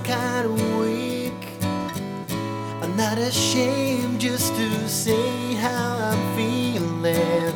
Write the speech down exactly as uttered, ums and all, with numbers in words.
kinda weak. I'm not ashamed just to say how I'm feeling.